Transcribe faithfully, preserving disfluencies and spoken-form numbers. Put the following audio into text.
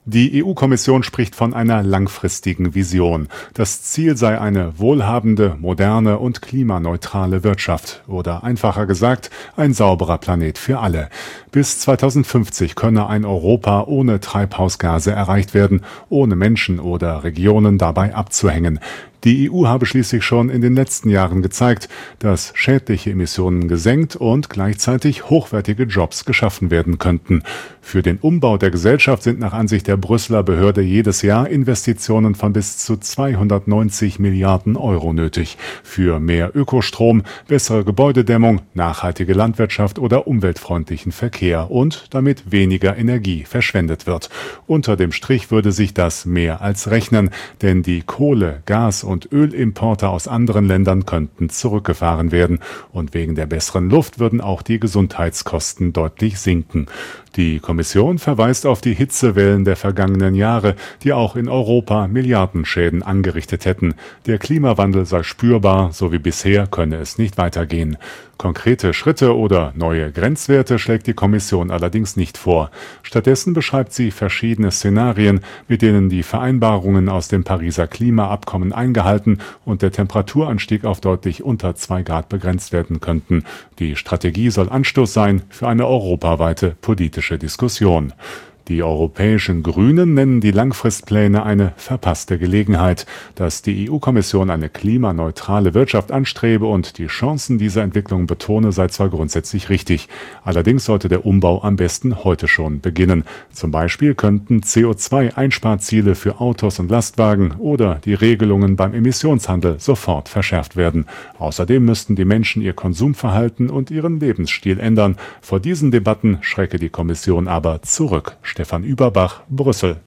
Die E U-Kommission spricht von einer langfristigen Vision. Das Ziel sei eine wohlhabende, moderne und klimaneutrale Wirtschaft oder einfacher gesagt, ein sauberer Planet für alle. Bis zweitausendfünfzig könne ein Europa ohne Treibhausgase erreicht werden, ohne Menschen oder Regionen dabei abzuhängen. Die E U habe schließlich schon in den letzten Jahren gezeigt, dass schädliche Emissionen gesenkt und gleichzeitig hochwertige Jobs geschaffen werden könnten. Für den Umbau der Gesellschaft sind nach Ansicht der Brüsseler Behörde jedes Jahr Investitionen von bis zu zweihundertneunzig Milliarden Euro nötig. Für mehr Ökostrom, bessere Gebäudedämmung, nachhaltige Landwirtschaft oder umweltfreundlichen Verkehr und damit weniger Energie verschwendet wird. Unter dem Strich würde sich das mehr als rechnen, denn die Kohle, Gas und Ölimporte aus anderen Ländern könnten zurückgefahren werden und wegen der besseren Luft würden auch die Gesundheitskosten deutlich sinken. Die Kommission verweist auf die Hitzewellen der vergangenen Jahre, die auch in Europa Milliardenschäden angerichtet hätten. Der Klimawandel sei spürbar, so wie bisher könne es nicht weitergehen. Konkrete Schritte oder neue Grenzwerte schlägt die Kommission allerdings nicht vor. Stattdessen beschreibt sie verschiedene Szenarien, mit denen die Vereinbarungen aus dem Pariser Klimaabkommen eingehalten und der Temperaturanstieg auf deutlich unter zwei Grad begrenzt werden könnten. Die Strategie soll Anstoß sein für eine europaweite politische Diskussion. Die europäischen Grünen nennen die Langfristpläne eine verpasste Gelegenheit. Dass die E U-Kommission eine klimaneutrale Wirtschaft anstrebe und die Chancen dieser Entwicklung betone, sei zwar grundsätzlich richtig. Allerdings sollte der Umbau am besten heute schon beginnen. Zum Beispiel könnten C O zwei Einsparziele für Autos und Lastwagen oder die Regelungen beim Emissionshandel sofort verschärft werden. Außerdem müssten die Menschen ihr Konsumverhalten und ihren Lebensstil ändern. Vor diesen Debatten schrecke die Kommission aber zurück. Stefan Überbach, Brüssel.